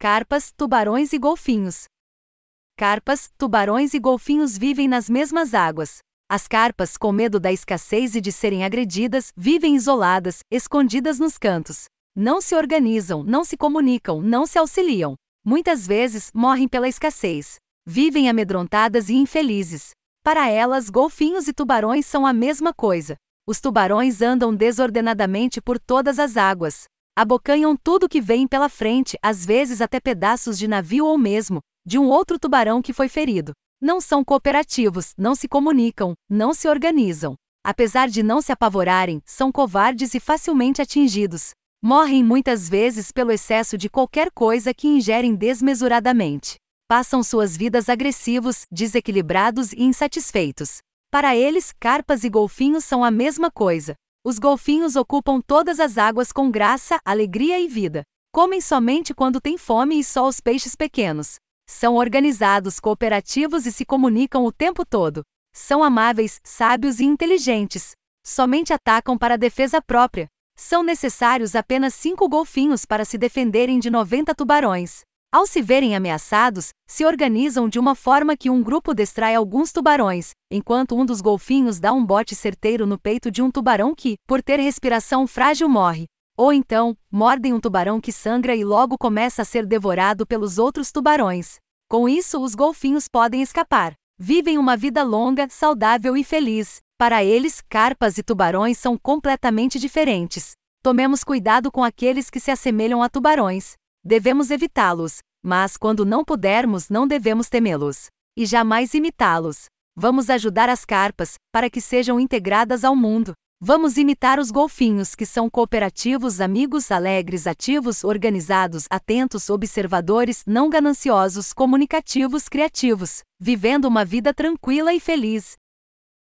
Carpas, tubarões e golfinhos. Carpas, tubarões e golfinhos vivem nas mesmas águas. As carpas, com medo da escassez e de serem agredidas, vivem isoladas, escondidas nos cantos. Não se organizam, não se comunicam, não se auxiliam. Muitas vezes, morrem pela escassez. Vivem amedrontadas e infelizes. Para elas, golfinhos e tubarões são a mesma coisa. Os tubarões andam desordenadamente por todas as águas. Abocanham tudo que vem pela frente, às vezes até pedaços de navio ou mesmo de um outro tubarão que foi ferido. Não são cooperativos, não se comunicam, não se organizam. Apesar de não se apavorarem, são covardes e facilmente atingidos. Morrem muitas vezes pelo excesso de qualquer coisa que ingerem desmesuradamente. Passam suas vidas agressivos, desequilibrados e insatisfeitos. Para eles, carpas e golfinhos são a mesma coisa. Os golfinhos ocupam todas as águas com graça, alegria e vida. Comem somente quando têm fome e só os peixes pequenos. São organizados, cooperativos e se comunicam o tempo todo. São amáveis, sábios e inteligentes. Somente atacam para a defesa própria. São necessários apenas 5 golfinhos para se defenderem de 90 tubarões. Ao se verem ameaçados, se organizam de uma forma que um grupo distrai alguns tubarões, enquanto um dos golfinhos dá um bote certeiro no peito de um tubarão que, por ter respiração frágil, morre. Ou então, mordem um tubarão que sangra e logo começa a ser devorado pelos outros tubarões. Com isso, os golfinhos podem escapar. Vivem uma vida longa, saudável e feliz. Para eles, carpas e tubarões são completamente diferentes. Tomemos cuidado com aqueles que se assemelham a tubarões. Devemos evitá-los, mas quando não pudermos, não devemos temê-los. E jamais imitá-los. Vamos ajudar as carpas, para que sejam integradas ao mundo. Vamos imitar os golfinhos, que são cooperativos, amigos, alegres, ativos, organizados, atentos, observadores, não gananciosos, comunicativos, criativos, vivendo uma vida tranquila e feliz.